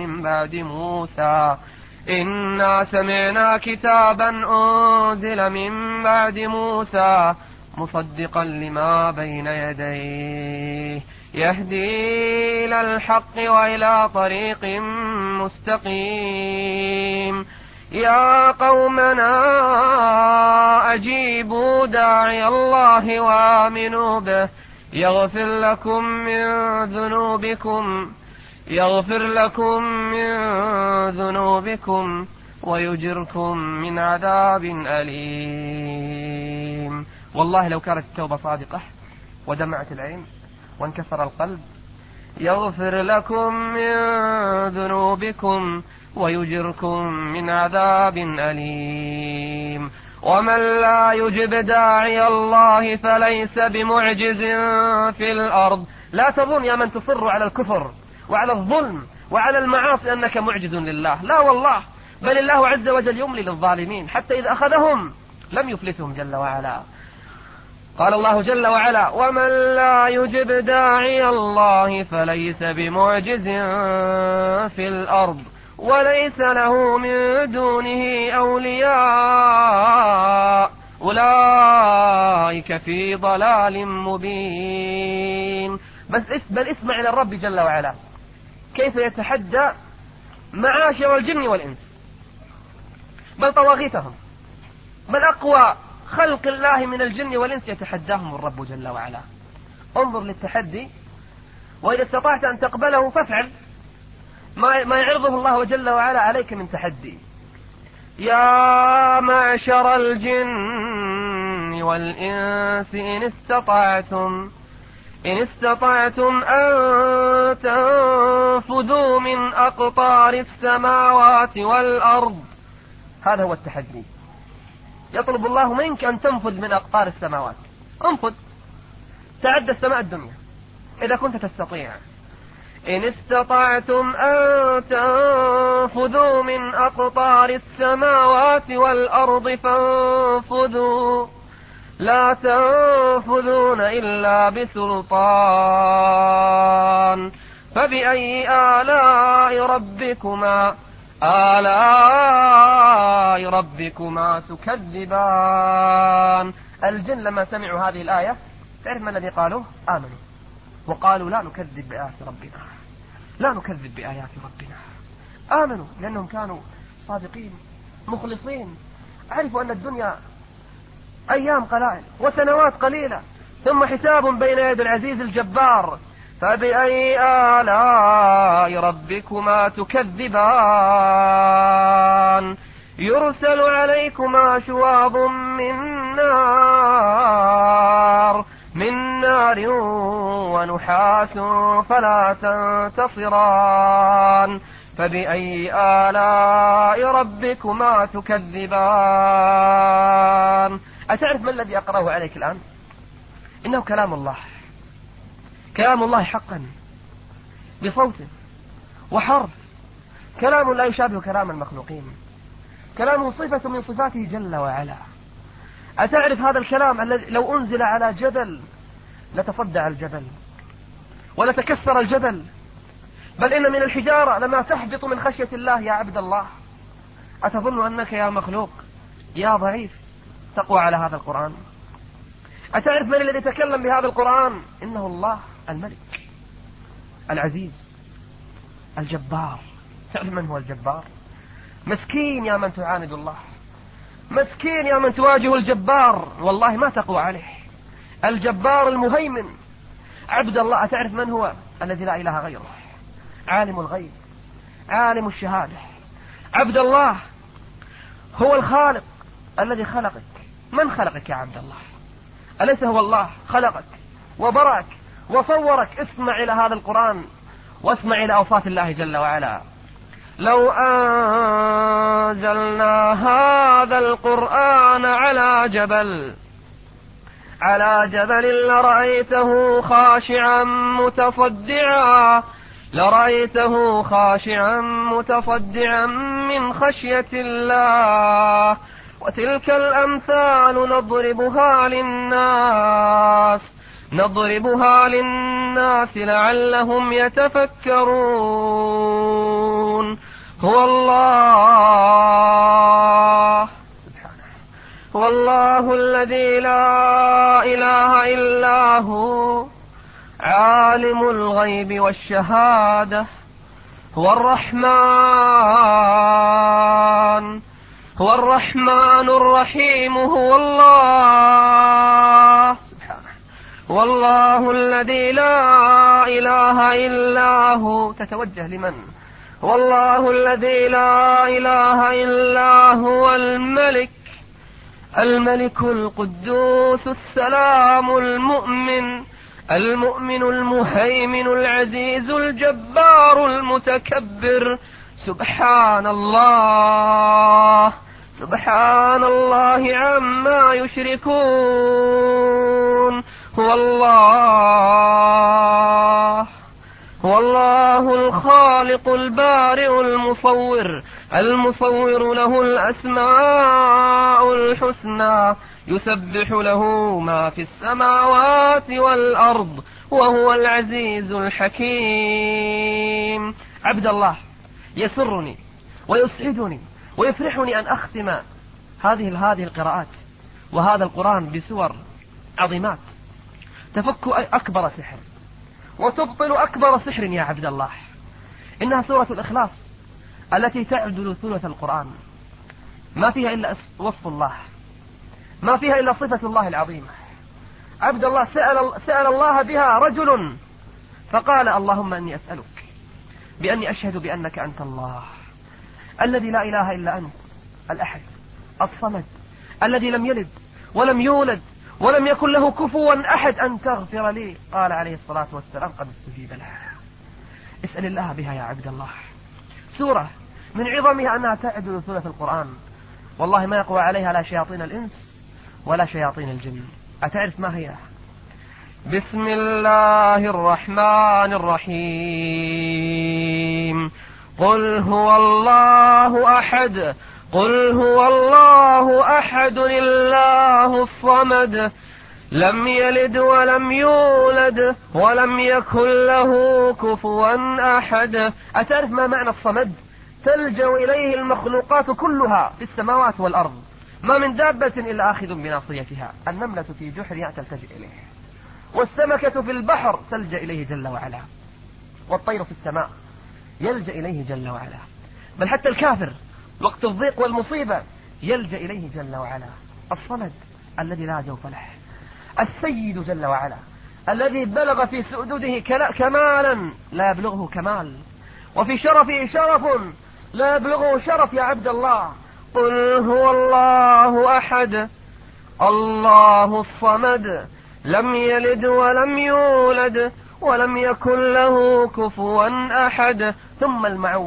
من بعد موسى مصدقا لما بين يديه يهدي إلى الحق وإلى طريق مستقيم. يا قومنا أجيبوا داعي الله وآمنوا به يغفر لكم من ذنوبكم ويجركم من عذاب أليم. والله لو كانت التوبة صادقة ودمعت العين وانكسر القلب، يغفر لكم من ذنوبكم ويجركم من عذاب أليم. ومن لا يجب داعي الله فليس بمعجز في الأرض. لا تظن يا من تصر على الكفر وعلى الظلم وعلى المعاصي أنك معجز لله، لا والله، بل الله عز وجل يملي للظالمين حتى إذا أخذهم لم يفلتهم جل وعلا. قال الله جل وعلا: ومن لا يجب داعي الله فليس بمعجز في الأرض وليس له من دونه أولياء أولئك في ضلال مبين. بل اسمع إلى الرب جل وعلا كيف يتحدى معاشر الجن والإنس، بل طواغيتهم، بل أقوى خلق الله من الجن والإنس يتحداهم الرب جل وعلا. انظر للتحدي، وإذا استطعت أن تقبله فافعل ما يعرضه الله جل وعلا عليك من تحدي. يا معشر الجن والإنس إن استطعتم أن تنفذوا من أقطار السماوات والأرض. هذا هو التحدي. يطلب الله منك أن تنفذ من أقطار السماوات. انفذ، تعد السماء الدنيا إذا كنت تستطيع. إن استطعتم أن تنفذوا من أقطار السماوات والأرض فانفذوا لا تنفذون إلا بسلطان فبأي آلاء ربكما تكذبان. الجن لما سمعوا هذه الآية تعرف ما الذي قالوا؟ آمنوا وقالوا لا نكذب بآيات ربنا. آمنوا لأنهم كانوا صادقين مخلصين، عرفوا أن الدنيا أيام قلائل وسنوات قليلة ثم حساب بين يد العزيز الجبار. فبأي آلاء ربكما تكذبان. يرسل عليكما شواظ من نار ونحاس فلا تنتصران. فبأي آلاء ربكما تكذبان. أتعرف ما الذي أقرأه عليك الآن؟ إنه كلام الله حقا بصوت وحرف، كلام لا يشابه كلام المخلوقين، كلامه صفة من صفاته جل وعلا. أتعرف هذا الكلام الذي لو أنزل على جبل لتصدع الجبل ولتكسر الجبل، بل إن من الحجارة لما تهبط من خشية الله يا عبد الله. أتظن أنك يا مخلوق يا ضعيف تقوى على هذا القرآن؟ أتعرف من الذي يتكلم بهذا القرآن؟ إنه الله الملك العزيز الجبار. تعرف من هو الجبار؟ مسكين يا من تعاند الله، مسكين يا من تواجه الجبار، والله ما تقوى عليه. الجبار المهيمن عبد الله. أتعرف من هو؟ الذي لا إله غيره، عالم الغيب عالم الشهادة. عبد الله هو الخالق الذي خلقك. من خلقك يا عبد الله؟ أليس هو الله خلقك وبرأك وصورك؟ اسمع إلى هذا القرآن واسمع إلى أوصاف الله جل وعلا. لو أنزلنا هذا القرآن على جبل لرأيته خاشعا متصدعا من خشية الله. وتلك الأمثال نضربها للناس لعلهم يتفكرون. هو الله الذي لا إله إلا هو عالم الغيب والشهادة. هو الرحمن الرحيم. هو الله سبحانه. والله الذي لا إله إلا هو. تتوجه لمن؟ والله الذي لا إله إلا هو الملك القدوس السلام المؤمن المهيمن العزيز الجبار المتكبر. سبحان الله عما يشركون. هو الله الخالق البارئ المصور له الأسماء الحسنى يسبح له ما في السماوات والأرض وهو العزيز الحكيم. عبد الله، يسرني ويسعدني ويفرحني أن أختم هذه القراءات وهذا القرآن بسور عظيمات تفك أكبر سحر وتبطل أكبر سحر يا عبد الله. إنها سورة الإخلاص التي تعدل ثلث القرآن، ما فيها إلا وصف الله، ما فيها إلا صفة الله العظيمة. عبد الله سأل الله بها رجل فقال اللهم أني أسألك بأني أشهد بأنك أنت الله الذي لا إله إلا أنت الأحد الصمد الذي لم يلد ولم يولد ولم يكن له كفوا أحد أن تغفر لي. قال عليه الصلاة والسلام قد استجيب له. اسأل الله بها يا عبد الله. سورة من عظمها أنها تعدل ثلث القرآن، والله ما يقوى عليها لا شياطين الإنس ولا شياطين الجن. أتعرف ما هي؟ بسم الله الرحمن الرحيم. قل هو الله أحد قل هو الله أحد الله الصمد لم يلد ولم يولد ولم يكن له كفوا أحد. أتعرف ما معنى الصمد؟ تلجأ إليه المخلوقات كلها في السماوات والأرض، ما من دابة إلا آخذ بناصيتها. النملة في جحرها تلتجئ إليه، والسمكة في البحر تلجأ إليه جل وعلا، والطير في السماء يلجأ إليه جل وعلا، بل حتى الكافر وقت الضيق والمصيبة يلجأ إليه جل وعلا. الصمد الذي لا جوف له، السيد جل وعلا الذي بلغ في سؤدده كمالا لا يبلغه كمال، وفي شرفه شرف لا يبلغه شرف يا عبد الله. قل هو الله أحد الله الصمد لم يلد ولم يولد ولم يكن له كفوا أحد. ثم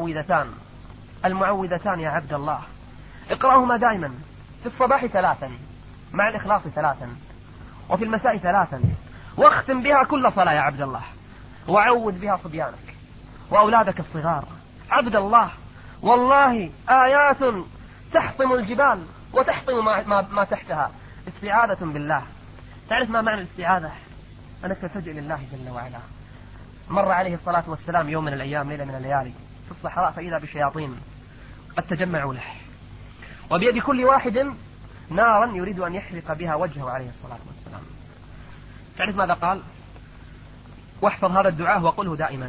المعوذتان يا عبد الله اقرأهما دائما، في الصباح 3 مع الإخلاص 3، وفي المساء 3، واختم بها كل صلاة يا عبد الله، وعوذ بها صبيانك وأولادك الصغار. عبد الله والله آيات تحطم الجبال وتحطم ما تحتها. استعاذة بالله. تعرف ما معنى الاستعاذة؟ أنك تلجأ لله جل وعلا. مر عليه الصلاة والسلام يوم من الأيام ليلة من الليالي في الصحراء، فإذا بشياطين قد تجمعوا له، وبيد كل واحد نارا يريد أن يحرق بها وجهه عليه الصلاة والسلام. تعرف ماذا قال؟ واحفظ هذا الدعاء وقله دائما: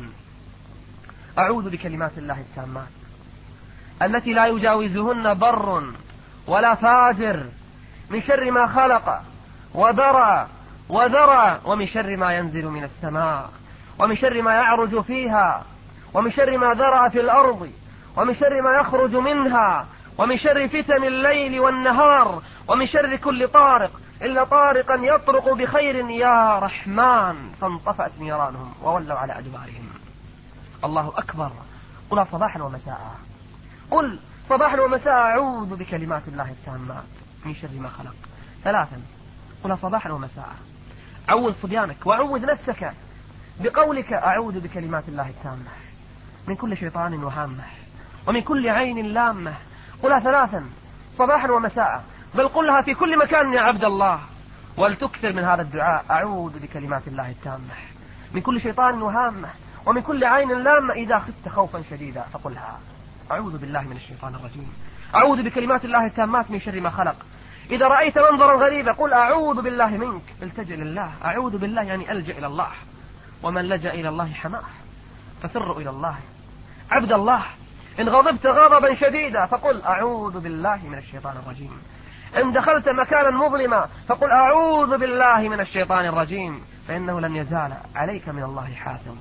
أعوذ بكلمات الله التامات التي لا يجاوزهن بر ولا فاجر من شر ما خلق وبرأ وذرى، ومن شر ما ينزل من السماء، ومن شر ما يعرج فيها، ومن شر ما ذرأ في الأرض، ومن شر ما يخرج منها، ومن شر فتن الليل والنهار، ومن شر كل طارق إلا طارقا يطرق بخير يا رحمن. فانطفأت نيرانهم وولوا على أدبارهم. الله أكبر. قل صباحا ومساء، قل صباحا ومساء أعوذ بكلمات الله التامات من شر ما خلق. 3 قل صباحا ومساء. عوذ صبيانك وعوذ نفسك بقولك أعوذ بكلمات الله التامة من كل شيطان وهامة ومن كل عين لامة. قلها 3 صباحا ومساء، بل قلها في كل مكان يا عبد الله، ولتكثر من هذا الدعاء: أعوذ بكلمات الله التامة من كل شيطان وهامة ومن كل عين لامة. إذا خفت خوفا شديدا فقلها: أعوذ بالله من الشيطان الرجيم، أعوذ بكلمات الله التامات من شر ما خلق. إذا رأيت منظرا غريبا قل: أعوذ بالله منك، التجئ لله. أعوذ بالله يعني ألجأ إلى الله، ومن لجأ إلى الله حماه، ففروا إلى الله. عبد الله إن غضبت غضبا شديدا فقل: أعوذ بالله من الشيطان الرجيم. إن دخلت مكانا مظلما فقل: أعوذ بالله من الشيطان الرجيم، فإنه لن يزال عليك من الله حافظ.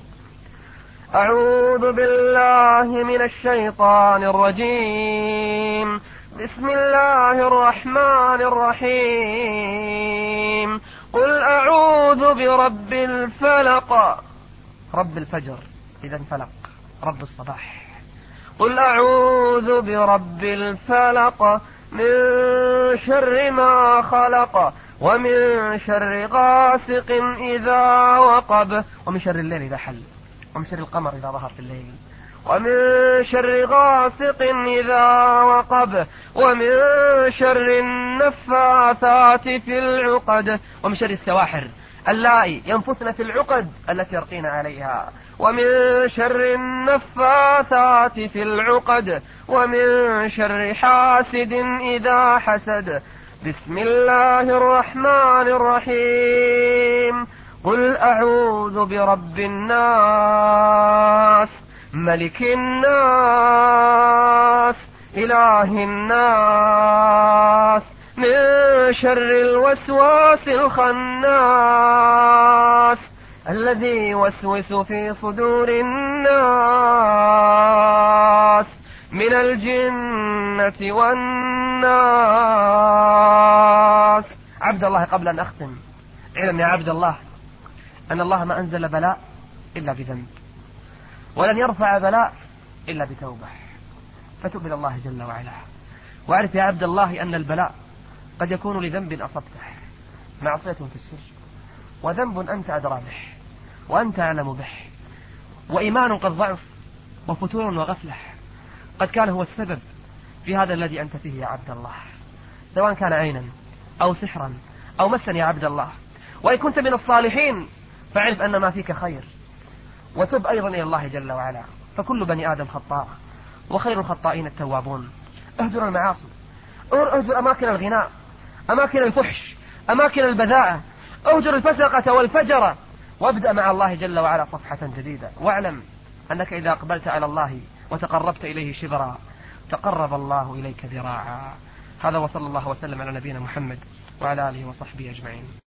أعوذ بالله من الشيطان الرجيم. بسم الله الرحمن الرحيم. قل أعوذ برب الفلق، رب الفجر إذا انفلق، رب الصباح. قل أعوذ برب الفلق من شر ما خلق ومن شر غاسق إذا وقب ومن شر الليل إذا حل ومن شر القمر إذا ظهر في الليل ومن شر غاسق إذا وقب ومن شر النفاثات في العقد ومن شر السواحر اللائي ينفثن في العقد التي يرقين عليها ومن شر النفاثات في العقد ومن شر حاسد إذا حسد. بسم الله الرحمن الرحيم. قل أعوذ برب الناس ملك الناس إله الناس من شر الوسواس الخناس الذي يوسوس في صدور الناس من الجنة والناس. عبد الله، قبل أن أختم، علم يا عبد الله أن الله ما أنزل بلاء إلا بذنب، ولن يرفع بلاء إلا بتوبة، فتب إلى الله جل وعلا. واعرف يا عبد الله أن البلاء قد يكون لذنب أصبته، معصية في السر، وذنب أنت أدرى به وأنت أعلم به، وإيمان قد ضعف، وفتور وغفلة قد كان هو السبب في هذا الذي أنت فيه يا عبد الله، سواء كان عينا أو سحرا أو مسا يا عبد الله. وإن كنت من الصالحين فاعرف أن ما فيك خير، وتب أيضا إلى الله جل وعلا، فكل بني آدم خطاء، وخير الخطائين التوابون. اهجر المعاصي، اهجر أماكن الغناء، أماكن الفحش، أماكن البذاءة، اهجر الفسقة والفجرة، وابدأ مع الله جل وعلا صفحة جديدة. واعلم أنك إذا أقبلت على الله وتقربت إليه شبرا تقرب الله إليك ذراعا. هذا، وصلى الله وسلم على نبينا محمد وعلى آله وصحبه أجمعين.